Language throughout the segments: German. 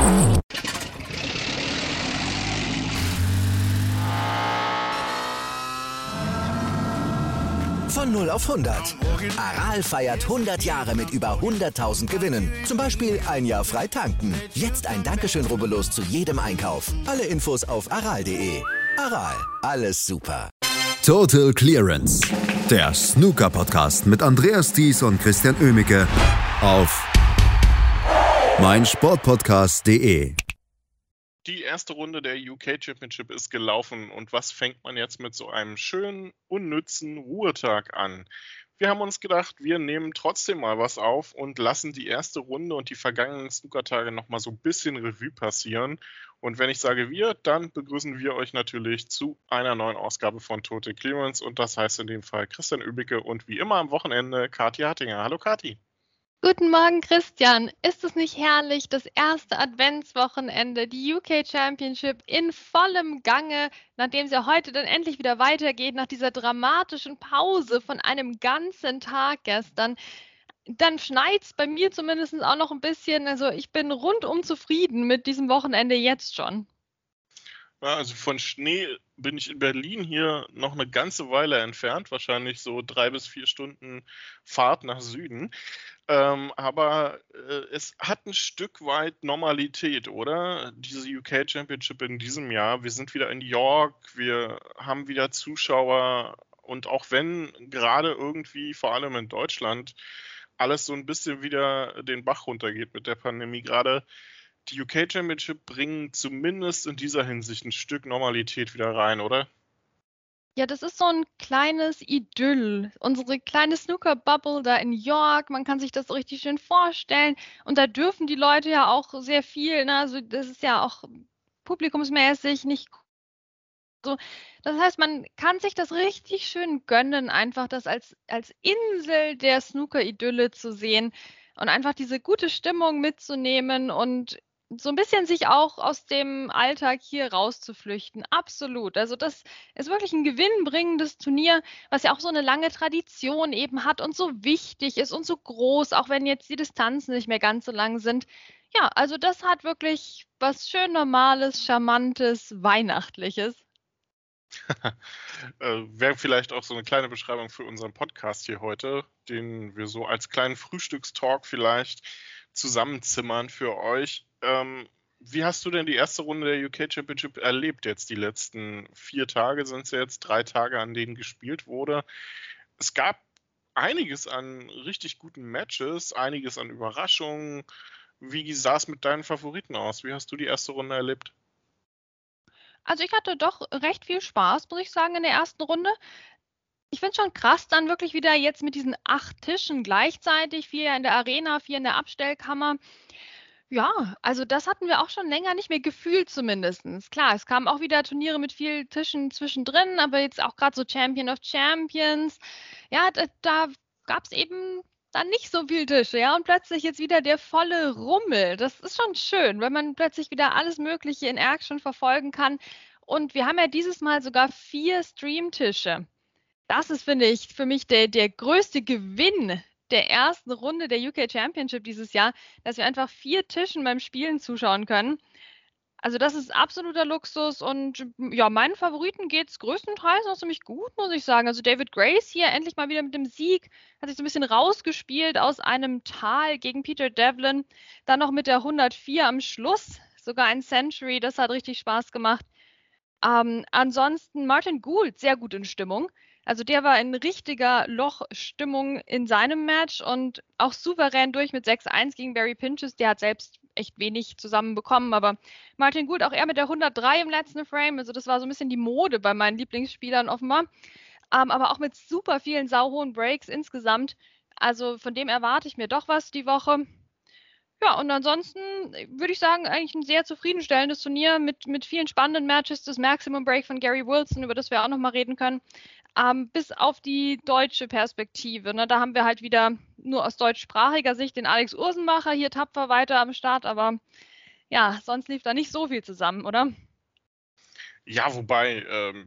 Von 0 auf 100. Aral feiert 100 Jahre mit über 100.000 Gewinnen. Zum Beispiel ein Jahr frei tanken. Jetzt ein Dankeschön, rubbellos zu jedem Einkauf. Alle Infos auf aral.de. Aral, alles super. Total Clearance. Der Snooker-Podcast mit Andreas Thies und Christian Oemicke auf meinsportpodcast.de. Die erste Runde der UK Championship ist gelaufen und was fängt man jetzt mit so einem schönen, unnützen Ruhetag an? Wir haben uns gedacht, wir nehmen trotzdem mal was auf und lassen die erste Runde und die vergangenen Snookertage nochmal so ein bisschen Revue passieren. Und wenn ich sage wir, dann begrüßen wir euch natürlich zu einer neuen Ausgabe von Total Clearance und das heißt in dem Fall Christian Oemicke und wie immer am Wochenende Kathi Hattinger. Hallo Kathi. Guten Morgen, Christian. Ist es nicht herrlich, das erste Adventswochenende, die UK Championship in vollem Gange, nachdem es ja heute dann endlich wieder weitergeht, nach dieser dramatischen Pause von einem ganzen Tag gestern. Dann schneit es bei mir zumindest auch noch ein bisschen. Also ich bin rundum zufrieden mit diesem Wochenende jetzt schon. Ja, also von Schnee bin ich in Berlin hier noch eine ganze Weile entfernt, wahrscheinlich so 3 bis 4 Stunden Fahrt nach Süden. Aber es hat ein Stück weit Normalität, oder? Diese UK Championship in diesem Jahr. Wir sind wieder in York, wir haben wieder Zuschauer und auch wenn gerade irgendwie, vor allem in Deutschland, alles so ein bisschen wieder den Bach runtergeht mit der Pandemie, gerade die UK Championship bringen zumindest in dieser Hinsicht ein Stück Normalität wieder rein, oder? Ja, das ist so ein kleines Idyll. Unsere kleine Snooker-Bubble da in York, man kann sich das so richtig schön vorstellen. Und da dürfen die Leute ja auch sehr viel, ne? Also das ist ja auch publikumsmäßig nicht so. Das heißt, man kann sich das richtig schön gönnen, einfach das als Insel der Snooker-Idylle zu sehen und einfach diese gute Stimmung mitzunehmen und so ein bisschen sich auch aus dem Alltag hier rauszuflüchten. Absolut. Also das ist wirklich ein gewinnbringendes Turnier, was ja auch so eine lange Tradition eben hat und so wichtig ist und so groß, auch wenn jetzt die Distanzen nicht mehr ganz so lang sind. Ja, also das hat wirklich was schön Normales, Charmantes, Weihnachtliches. Wäre vielleicht auch so eine kleine Beschreibung für unseren Podcast hier heute, den wir so als kleinen Frühstückstalk vielleicht zusammenzimmern für euch. Wie hast du denn die erste Runde der UK Championship erlebt jetzt? Die letzten 4 Tage sind es jetzt, 3 Tage, an denen gespielt wurde. Es gab einiges an richtig guten Matches, einiges an Überraschungen. Wie sah es mit deinen Favoriten aus? Wie hast du die erste Runde erlebt? Also ich hatte doch recht viel Spaß, muss ich sagen, in der ersten Runde. Ich finde es schon krass, dann wirklich wieder jetzt mit diesen 8 Tischen gleichzeitig, 4 in der Arena, 4 in der Abstellkammer. Ja, also das hatten wir auch schon länger nicht mehr gefühlt zumindestens. Klar, es kamen auch wieder Turniere mit vielen Tischen zwischendrin, aber jetzt auch gerade so Champion of Champions. Ja, da gab es eben dann nicht so viel Tische, ja, und plötzlich jetzt wieder der volle Rummel. Das ist schon schön, wenn man plötzlich wieder alles Mögliche in Action verfolgen kann. Und wir haben ja dieses Mal sogar 4 Streamtische. Das ist, finde ich, für mich der größte Gewinn der ersten Runde der UK Championship dieses Jahr, dass wir einfach 4 Tischen beim Spielen zuschauen können. Also das ist absoluter Luxus und ja, meinen Favoriten geht es größtenteils noch ziemlich gut, muss ich sagen. Also David Grace hier endlich mal wieder mit dem Sieg, hat sich so ein bisschen rausgespielt aus einem Tal gegen Peter Devlin. Dann noch mit der 104 am Schluss, sogar ein Century, das hat richtig Spaß gemacht. Ansonsten Martin Gould, sehr gut in Stimmung. Also der war in richtiger Lochstimmung in seinem Match und auch souverän durch mit 6-1 gegen Barry Pinches. Der hat selbst echt wenig zusammenbekommen, aber Martin Gould auch eher mit der 103 im letzten Frame. Also das war so ein bisschen die Mode bei meinen Lieblingsspielern offenbar. Aber auch mit super vielen sauhohen Breaks insgesamt. Also von dem erwarte ich mir doch was die Woche. Ja, und ansonsten würde ich sagen, eigentlich ein sehr zufriedenstellendes Turnier mit vielen spannenden Matches. Das Maximum Break von Gary Wilson, über das wir auch nochmal reden können. Bis auf die deutsche Perspektive. Ne? Da haben wir halt wieder nur aus deutschsprachiger Sicht den Alex Ursenbacher hier tapfer weiter am Start. Aber ja, sonst lief da nicht so viel zusammen, oder? Ja, wobei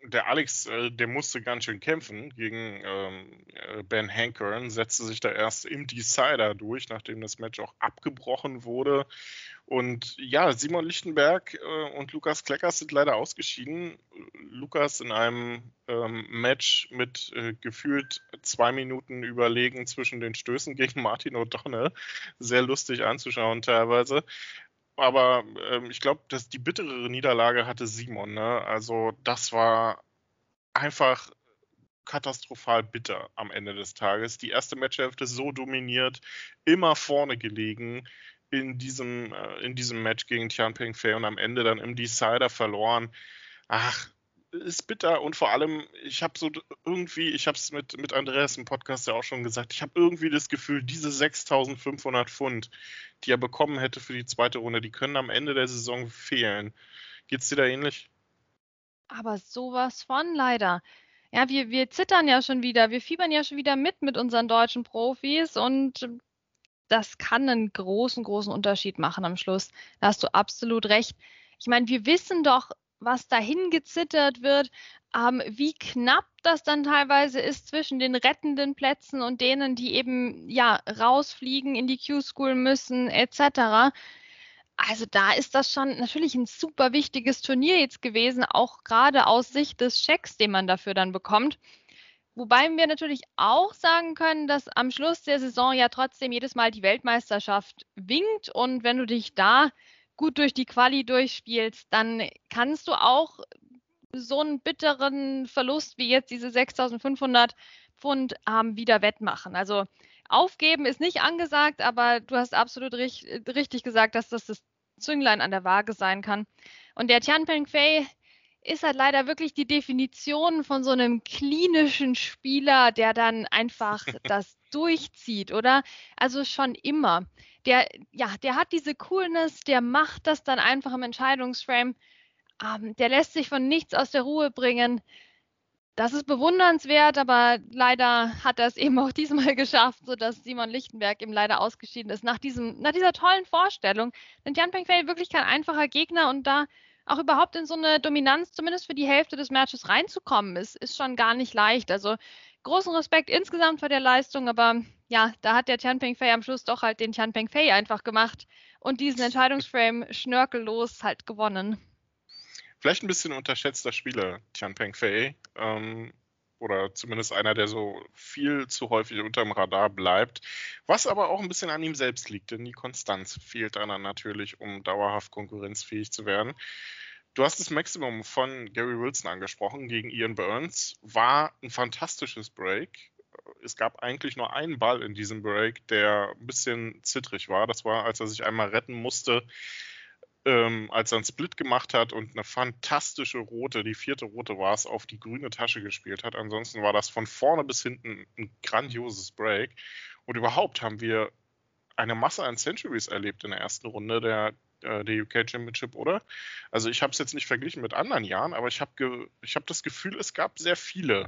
der Alex, der musste ganz schön kämpfen gegen Ben Hankern, setzte sich da erst im Decider durch, nachdem das Match auch abgebrochen wurde. Und ja, Simon Lichtenberg und Lukas Kleckers sind leider ausgeschieden. Lukas in einem Match mit gefühlt 2 Minuten Überlegen zwischen den Stößen gegen Martin O'Donnell. Sehr lustig anzuschauen teilweise. Aber ich glaube, dass die bittere Niederlage hatte Simon. Ne? Also das war einfach katastrophal bitter am Ende des Tages. Die erste Matchhälfte so dominiert, immer vorne gelegen in diesem Match gegen Tianping Fei und am Ende dann im Decider verloren. Ach, ist bitter und vor allem, ich habe es mit Andreas im Podcast ja auch schon gesagt, ich habe irgendwie das Gefühl, diese 6.500 Pfund, die er bekommen hätte für die zweite Runde, die können am Ende der Saison fehlen. Geht's dir da ähnlich? Aber sowas von leider. Ja, wir zittern ja schon wieder, wir fiebern ja schon wieder mit unseren deutschen Profis und das kann einen großen, großen Unterschied machen am Schluss. Da hast du absolut recht. Ich meine, wir wissen doch, was dahin gezittert wird, wie knapp das dann teilweise ist zwischen den rettenden Plätzen und denen, die eben ja rausfliegen, in die Q-School müssen, etc. Also da ist das schon natürlich ein super wichtiges Turnier jetzt gewesen, auch gerade aus Sicht des Schecks, den man dafür dann bekommt. Wobei wir natürlich auch sagen können, dass am Schluss der Saison ja trotzdem jedes Mal die Weltmeisterschaft winkt und wenn du dich da gut durch die Quali durchspielst, dann kannst du auch so einen bitteren Verlust wie jetzt diese 6.500 Pfund wieder wettmachen. Also aufgeben ist nicht angesagt, aber du hast absolut richtig gesagt, dass das Zünglein an der Waage sein kann. Und der Tianping Fei ist halt leider wirklich die Definition von so einem klinischen Spieler, der dann einfach das durchzieht, oder? Also schon immer. Der hat diese Coolness, der macht das dann einfach im Entscheidungsframe. Der lässt sich von nichts aus der Ruhe bringen. Das ist bewundernswert, aber leider hat er es eben auch diesmal geschafft, sodass Simon Lichtenberg eben leider ausgeschieden ist. Nach dieser tollen Vorstellung. Denn Tianping Fei wirklich kein einfacher Gegner und da auch überhaupt in so eine Dominanz, zumindest für die Hälfte des Matches reinzukommen, ist schon gar nicht leicht. Also großen Respekt insgesamt vor der Leistung, aber ja, da hat der Tianping Fei am Schluss doch halt den Tianping Fei einfach gemacht und diesen Entscheidungsframe schnörkellos halt gewonnen. Vielleicht ein bisschen unterschätzter Spieler, Tianping Fei. Oder zumindest einer, der so viel zu häufig unterm Radar bleibt. Was aber auch ein bisschen an ihm selbst liegt, denn die Konstanz fehlt dann natürlich, um dauerhaft konkurrenzfähig zu werden. Du hast das Maximum von Gary Wilson angesprochen gegen Ian Burns. War ein fantastisches Break. Es gab eigentlich nur einen Ball in diesem Break, der ein bisschen zittrig war. Das war, als er sich einmal retten musste, als er einen Split gemacht hat und eine fantastische rote, die 4. rote war es, auf die grüne Tasche gespielt hat. Ansonsten war das von vorne bis hinten ein grandioses Break. Und überhaupt haben wir eine Masse an Centuries erlebt in der ersten Runde der UK Championship, oder? Also ich habe es jetzt nicht verglichen mit anderen Jahren, aber ich habe das Gefühl, es gab sehr viele.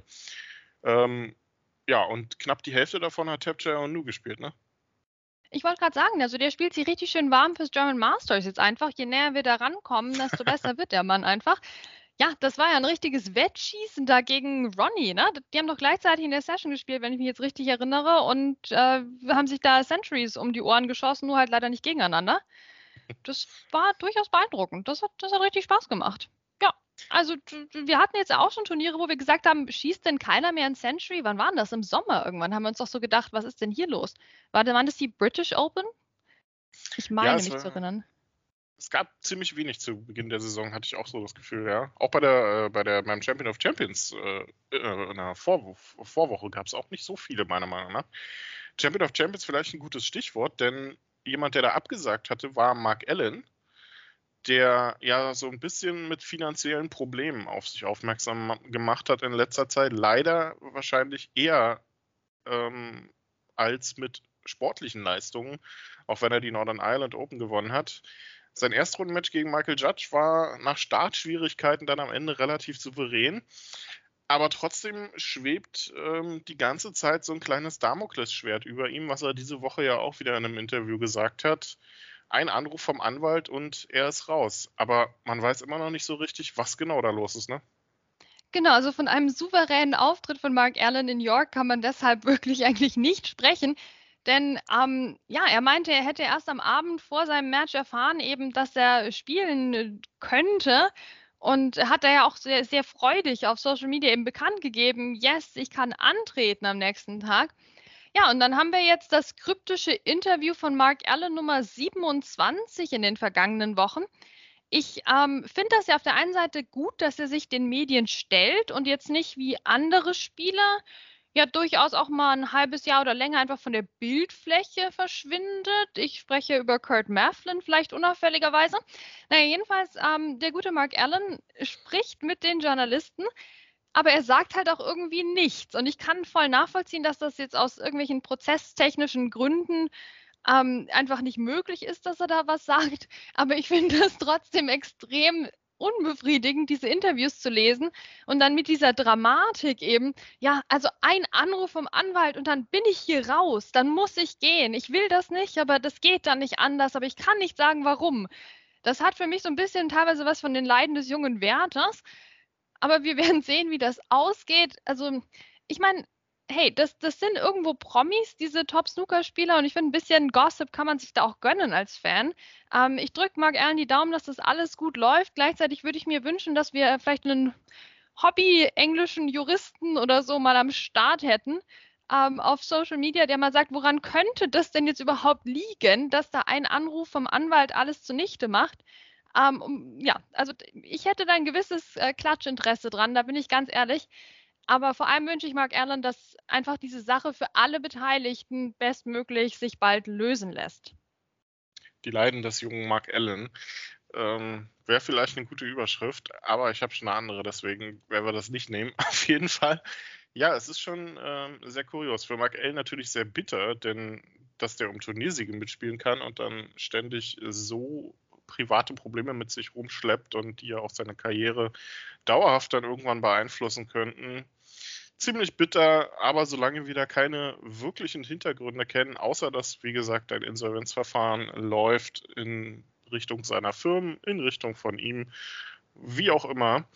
Ja, und knapp die Hälfte davon hat Tapchai Onu gespielt, ne? Ich wollte gerade sagen, also der spielt sich richtig schön warm fürs German Masters jetzt einfach. Je näher wir da rankommen, desto besser wird der Mann einfach. Ja, das war ja ein richtiges Wettschießen da gegen Ronnie, ne? Die haben doch gleichzeitig in der Session gespielt, wenn ich mich jetzt richtig erinnere, und haben sich da Centuries um die Ohren geschossen, nur halt leider nicht gegeneinander. Das war durchaus beeindruckend. Das hat richtig Spaß gemacht. Ja, also wir hatten jetzt auch schon Turniere, wo wir gesagt haben, schießt denn keiner mehr ein Century? Wann war denn das? Im Sommer irgendwann haben wir uns doch so gedacht, was ist denn hier los? Waren das die British Open? Ich meine mich zu erinnern. Es gab ziemlich wenig zu Beginn der Saison, hatte ich auch so das Gefühl, ja. Auch beim Champion of Champions in der Vorwoche gab es auch nicht so viele, meiner Meinung nach. Champion of Champions vielleicht ein gutes Stichwort, denn jemand, der da abgesagt hatte, war Mark Allen, der ja so ein bisschen mit finanziellen Problemen auf sich aufmerksam gemacht hat in letzter Zeit. Leider wahrscheinlich eher als mit sportlichen Leistungen, auch wenn er die Northern Ireland Open gewonnen hat. Sein Erstrundenmatch gegen Michael Judge war nach Startschwierigkeiten dann am Ende relativ souverän. Aber trotzdem schwebt die ganze Zeit so ein kleines Damoklesschwert über ihm, was er diese Woche ja auch wieder in einem Interview gesagt hat. Ein Anruf vom Anwalt und er ist raus. Aber man weiß immer noch nicht so richtig, was genau da los ist, ne? Genau, also von einem souveränen Auftritt von Mark Allen in York kann man deshalb wirklich eigentlich nicht sprechen. Denn ja, er meinte, er hätte erst am Abend vor seinem Match erfahren, eben, dass er spielen könnte. Und hat er ja auch sehr, sehr freudig auf Social Media eben bekannt gegeben, yes, ich kann antreten am nächsten Tag. Ja, und dann haben wir jetzt das kryptische Interview von Mark Allen Nummer 27 in den vergangenen Wochen. Ich finde das ja auf der einen Seite gut, dass er sich den Medien stellt und jetzt nicht wie andere Spieler ja durchaus auch mal ein halbes Jahr oder länger einfach von der Bildfläche verschwindet. Ich spreche über Kurt Maflin vielleicht unauffälligerweise. Naja, jedenfalls, der gute Mark Allen spricht mit den Journalisten, aber er sagt halt auch irgendwie nichts. Und ich kann voll nachvollziehen, dass das jetzt aus irgendwelchen prozesstechnischen Gründen einfach nicht möglich ist, dass er da was sagt. Aber ich finde es trotzdem extrem unbefriedigend, diese Interviews zu lesen und dann mit dieser Dramatik eben, ja, also ein Anruf vom Anwalt und dann bin ich hier raus, dann muss ich gehen. Ich will das nicht, aber das geht dann nicht anders, aber ich kann nicht sagen, warum. Das hat für mich so ein bisschen teilweise was von den Leiden des jungen Wärters, aber wir werden sehen, wie das ausgeht. Also, ich meine, hey, das sind irgendwo Promis, diese Top-Snooker-Spieler, und ich finde, ein bisschen Gossip kann man sich da auch gönnen als Fan. Ich drücke Mark Allen die Daumen, dass das alles gut läuft. Gleichzeitig würde ich mir wünschen, dass wir vielleicht einen Hobby-englischen Juristen oder so mal am Start hätten, auf Social Media, der mal sagt, woran könnte das denn jetzt überhaupt liegen, dass da ein Anruf vom Anwalt alles zunichte macht. Ja, also ich hätte da ein gewisses Klatschinteresse dran, da bin ich ganz ehrlich. Aber vor allem wünsche ich Mark Allen, dass einfach diese Sache für alle Beteiligten bestmöglich sich bald lösen lässt. Die Leiden des jungen Mark Allen wäre vielleicht eine gute Überschrift, aber ich habe schon eine andere, deswegen werden wir das nicht nehmen. Auf jeden Fall. Ja, es ist schon sehr kurios. Für Mark Allen natürlich sehr bitter, denn dass der um Turniersiege mitspielen kann und dann ständig so private Probleme mit sich rumschleppt und die ja auch seine Karriere dauerhaft dann irgendwann beeinflussen könnten. Ziemlich bitter, aber solange wir da keine wirklichen Hintergründe kennen, außer dass, wie gesagt, ein Insolvenzverfahren läuft in Richtung seiner Firmen, in Richtung von ihm, wie auch immer.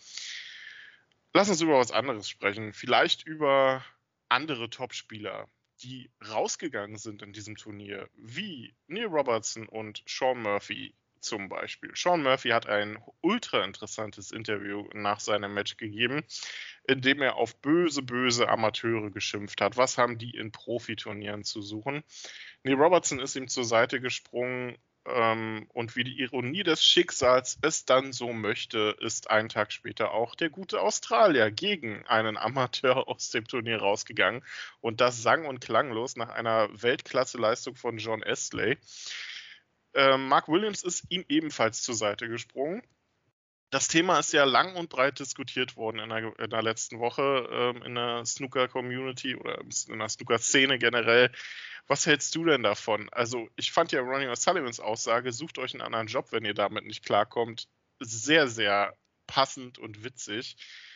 Lass uns über was anderes sprechen. Vielleicht über andere Topspieler, die rausgegangen sind in diesem Turnier, wie Neil Robertson und Sean Murphy zum Beispiel. Sean Murphy hat ein ultra interessantes Interview nach seinem Match gegeben, in dem er auf böse, böse Amateure geschimpft hat. Was haben die in Profiturnieren zu suchen? Neil Robertson ist ihm zur Seite gesprungen und wie die Ironie des Schicksals es dann so möchte, ist einen Tag später auch der gute Australier gegen einen Amateur aus dem Turnier rausgegangen und das sang- und klanglos nach einer Weltklasse-Leistung von John Astley. Mark Williams ist ihm ebenfalls zur Seite gesprungen. Das Thema ist ja lang und breit diskutiert worden in der letzten Woche in der Snooker-Community oder in der Snooker-Szene generell. Was hältst du denn davon? Also ich fand ja Ronnie O'Sullivans Aussage, sucht euch einen anderen Job, wenn ihr damit nicht klarkommt, sehr, sehr passend und witzig.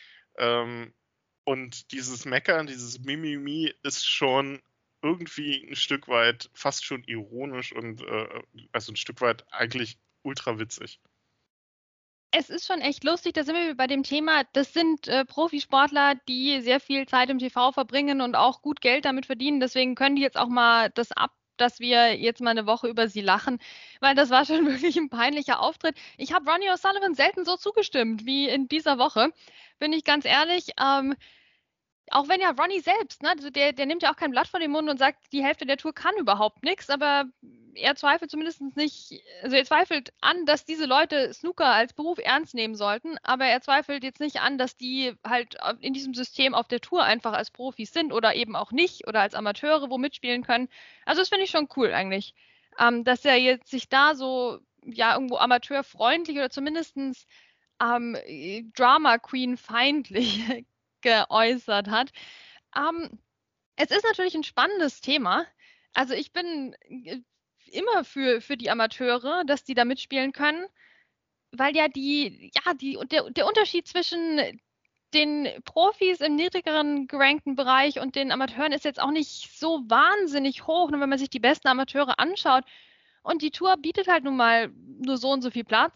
Und dieses Meckern, dieses Mimimi ist schon irgendwie ein Stück weit fast schon ironisch und also ein Stück weit eigentlich ultra witzig. Es ist schon echt lustig, da sind wir bei dem Thema, das sind Profisportler, die sehr viel Zeit im TV verbringen und auch gut Geld damit verdienen. Deswegen können die jetzt auch mal das ab, dass wir jetzt mal eine Woche über sie lachen, weil das war schon wirklich ein peinlicher Auftritt. Ich habe Ronnie O'Sullivan selten so zugestimmt wie in dieser Woche, bin ich ganz ehrlich. Auch wenn ja Ronnie selbst, ne, also der nimmt ja auch kein Blatt vor den Mund und sagt, die Hälfte der Tour kann überhaupt nichts, aber er zweifelt zumindest nicht, also er zweifelt an, dass diese Leute Snooker als Beruf ernst nehmen sollten, aber er zweifelt jetzt nicht an, dass die halt in diesem System auf der Tour einfach als Profis sind oder eben auch nicht oder als Amateure wo mitspielen können. Also das finde ich schon cool eigentlich, dass er jetzt sich da so, ja, irgendwo amateurfreundlich oder zumindestens Drama Queen feindlich geäußert hat. Es ist natürlich ein spannendes Thema. Also ich bin immer für die Amateure, dass die da mitspielen können, weil ja der Unterschied zwischen den Profis im niedrigeren gerankten Bereich und den Amateuren ist jetzt auch nicht so wahnsinnig hoch, nur wenn man sich die besten Amateure anschaut. Und die Tour bietet halt nun mal nur so und so viel Platz.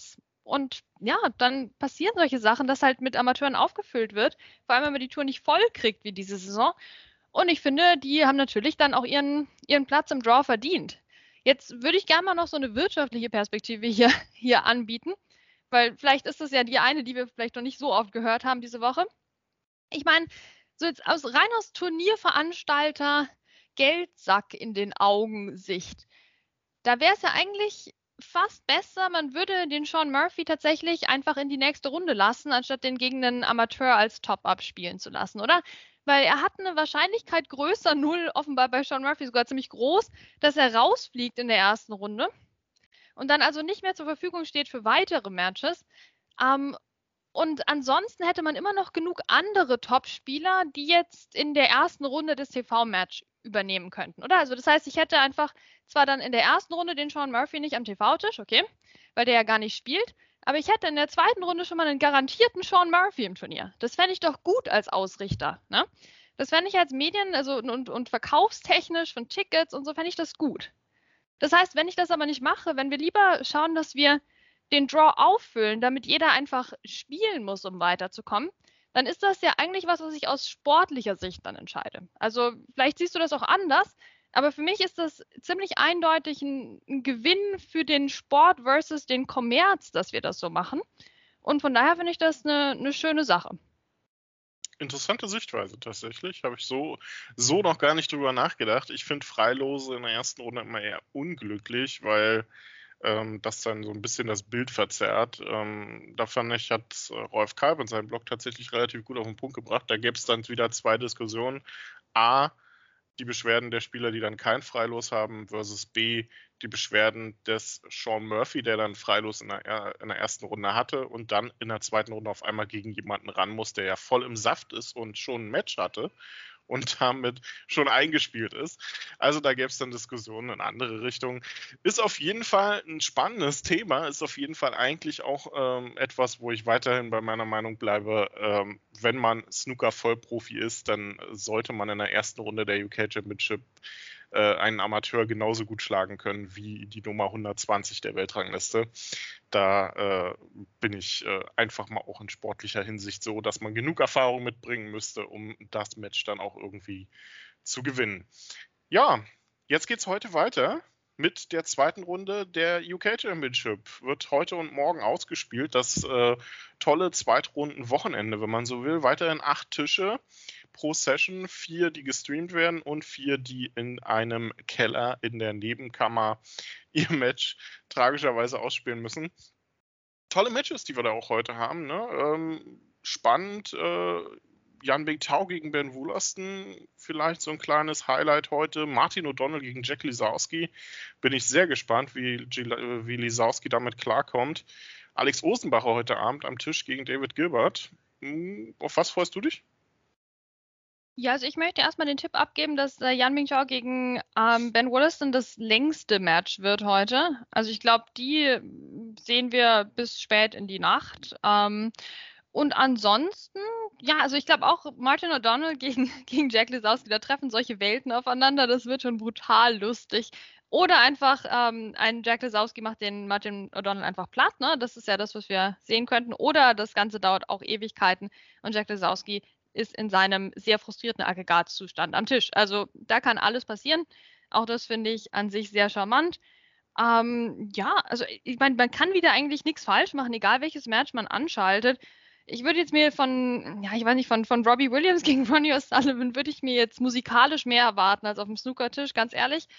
Und ja, dann passieren solche Sachen, dass halt mit Amateuren aufgefüllt wird. Vor allem, wenn man die Tour nicht voll kriegt wie diese Saison. Und ich finde, die haben natürlich dann auch ihren Platz im Draw verdient. Jetzt würde ich gerne mal noch so eine wirtschaftliche Perspektive hier anbieten, weil vielleicht ist das ja die eine, die wir vielleicht noch nicht so oft gehört haben diese Woche. Ich meine, so jetzt rein aus Turnierveranstalter Geldsack in den Augen Sicht, da wäre es ja eigentlich fast besser, man würde den Sean Murphy tatsächlich einfach in die nächste Runde lassen, anstatt den gegen einen Amateur als Top-Up spielen zu lassen, oder? Weil er hat eine Wahrscheinlichkeit größer, 0 offenbar bei Sean Murphy sogar ziemlich groß, dass er rausfliegt in der ersten Runde und dann also nicht mehr zur Verfügung steht für weitere Matches. Und ansonsten hätte man immer noch genug andere Top-Spieler, die jetzt in der ersten Runde des TV-Match übernehmen könnten, oder? Also das heißt, ich hätte einfach zwar dann in der ersten Runde den Sean Murphy nicht am TV-Tisch, okay, weil der ja gar nicht spielt, aber ich hätte in der zweiten Runde schon mal einen garantierten Sean Murphy im Turnier. Das fände ich doch gut als Ausrichter, ne? Das fände ich als Medien, also und verkaufstechnisch von Tickets und so, fände ich das gut. Das heißt, wenn ich das aber nicht mache, wenn wir lieber schauen, dass wir den Draw auffüllen, damit jeder einfach spielen muss, um weiterzukommen, dann ist das ja eigentlich was ich aus sportlicher Sicht dann entscheide. Also vielleicht siehst du das auch anders, aber für mich ist das ziemlich eindeutig ein Gewinn für den Sport versus den Kommerz, dass wir das so machen. Und von daher finde ich das eine schöne Sache. Interessante Sichtweise tatsächlich. Habe ich so noch gar nicht drüber nachgedacht. Ich finde Freilose in der ersten Runde immer eher unglücklich, weil das dann so ein bisschen das Bild verzerrt. Da fand ich, hat Rolf Kalb in seinem Blog tatsächlich relativ gut auf den Punkt gebracht. Da gäbe es dann wieder zwei Diskussionen. A, die Beschwerden der Spieler, die dann kein Freilos haben, versus B, die Beschwerden des Sean Murphy, der dann Freilos in der ersten Runde hatte und dann in der zweiten Runde auf einmal gegen jemanden ran muss, der ja voll im Saft ist und schon ein Match hatte und damit schon eingespielt ist. Also da gäbe es dann Diskussionen in andere Richtungen. Ist auf jeden Fall ein spannendes Thema, ist auf jeden Fall eigentlich auch etwas, wo ich weiterhin bei meiner Meinung bleibe. Wenn man Snooker-Vollprofi ist, dann sollte man in der ersten Runde der UK Championship einen Amateur genauso gut schlagen können wie die Nummer 120 der Weltrangliste. Da bin ich einfach mal auch in sportlicher Hinsicht so, dass man genug Erfahrung mitbringen müsste, um das Match dann auch irgendwie zu gewinnen. Ja, jetzt geht's heute weiter mit der zweiten Runde der UK Championship. Wird heute und morgen ausgespielt. Das tolle Zweitrunden-Wochenende, wenn man so will. Weiterhin 8 Tische pro Session, 4, die gestreamt werden und 4, die in einem Keller in der Nebenkammer ihr Match tragischerweise ausspielen müssen. Tolle Matches, die wir da auch heute haben, ne? Spannend. Jan Bingtao gegen Ben Woolaston, vielleicht so ein kleines Highlight heute. Martin O'Donnell gegen Jack Lisowski. Bin ich sehr gespannt, wie Lisowski damit klarkommt. Alex Osenbacher heute Abend am Tisch gegen David Gilbert. Auf was freust du dich? Ja, also ich möchte erstmal den Tipp abgeben, dass Jan Bingtao gegen Ben Woolaston das längste Match wird heute. Also ich glaube, die sehen wir bis spät in die Nacht. Und ansonsten, ja, also ich glaube auch Martin O'Donnell gegen Jack Lisowski, da treffen solche Welten aufeinander, das wird schon brutal lustig. Oder einfach ein Jack Lisowski macht den Martin O'Donnell einfach platt, ne? Das ist ja das, was wir sehen könnten. Oder das Ganze dauert auch Ewigkeiten und Jack Lisowski ist in seinem sehr frustrierten Aggregatzustand am Tisch. Also da kann alles passieren. Auch das finde ich an sich sehr charmant. Ja, also ich meine, man kann wieder eigentlich nichts falsch machen, egal welches Match man anschaltet. Ich würde jetzt mir von Robbie Williams gegen Ronnie O'Sullivan würde ich mir jetzt musikalisch mehr erwarten als auf dem Snookertisch, ganz ehrlich.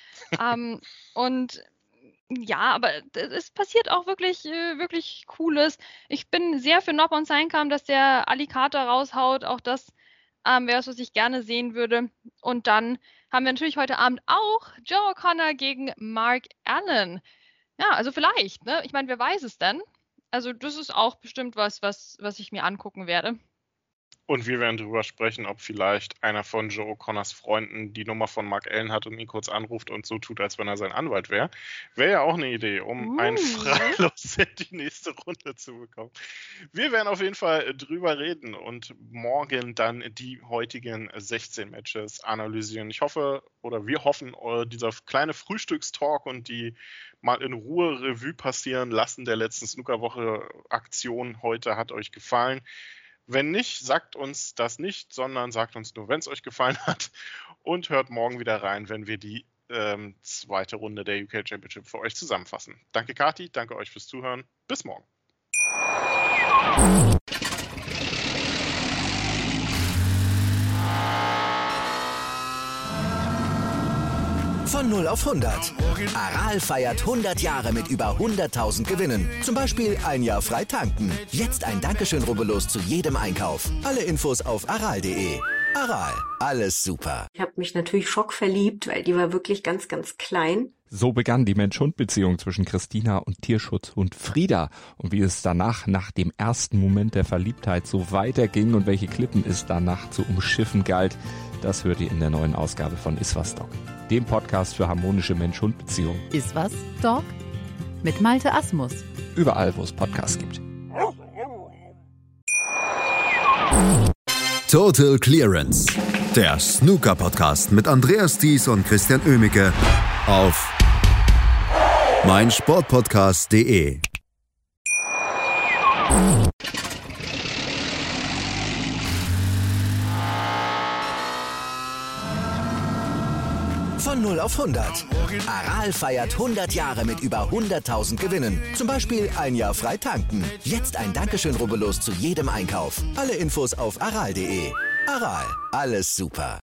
Und ja, aber es passiert auch wirklich, wirklich Cooles. Ich bin sehr für Noppon Seinkam, dass der Alicata raushaut. Auch das wäre es, was ich gerne sehen würde. Und dann haben wir natürlich heute Abend auch Joe O'Connor gegen Mark Allen. Ja, also vielleicht, ne? Ich meine, wer weiß es denn? Also das ist auch bestimmt was ich mir angucken werde. Und wir werden darüber sprechen, ob vielleicht einer von Joe O'Connors Freunden die Nummer von Mark Allen hat und ihn kurz anruft und so tut, als wenn er sein Anwalt wäre. Wäre ja auch eine Idee, um einen Freilos in die nächste Runde zu bekommen. Wir werden auf jeden Fall drüber reden und morgen dann die heutigen 16 Matches analysieren. Ich hoffe, oder wir hoffen, dieser kleine Frühstückstalk und die mal in Ruhe Revue passieren lassen der letzten Snookerwoche-Aktion heute hat euch gefallen. Wenn nicht, sagt uns das nicht, sondern sagt uns nur, wenn es euch gefallen hat. Und hört morgen wieder rein, wenn wir die zweite Runde der UK Championship für euch zusammenfassen. Danke Kati, danke euch fürs Zuhören. Bis morgen. Von 0 auf 100. Aral feiert 100 Jahre mit über 100.000 Gewinnen. Zum Beispiel ein Jahr frei tanken. Jetzt ein Dankeschön, rubbellos zu jedem Einkauf. Alle Infos auf aral.de. Aral, alles super. Ich habe mich natürlich schockverliebt, weil die war wirklich ganz, ganz klein. So begann die Mensch-Hund-Beziehung zwischen Christina und Tierschutzhund Frieda. Und wie es danach, nach dem ersten Moment der Verliebtheit, so weiterging und welche Klippen es danach zu umschiffen galt, das hört ihr in der neuen Ausgabe von Iswas Dog, dem Podcast für harmonische Mensch-Hund-Beziehungen. Iswas Dog mit Malte Asmus. Überall, wo es Podcasts gibt. Total Clearance, der Snooker-Podcast mit Andreas Thies und Christian Oemicke auf meinsportpodcast.de. Von 0 auf 100. Aral feiert 100 Jahre mit über 100.000 Gewinnen. Zum Beispiel ein Jahr frei tanken. Jetzt ein Dankeschön, rubbellos zu jedem Einkauf. Alle Infos auf aral.de. Aral, alles super.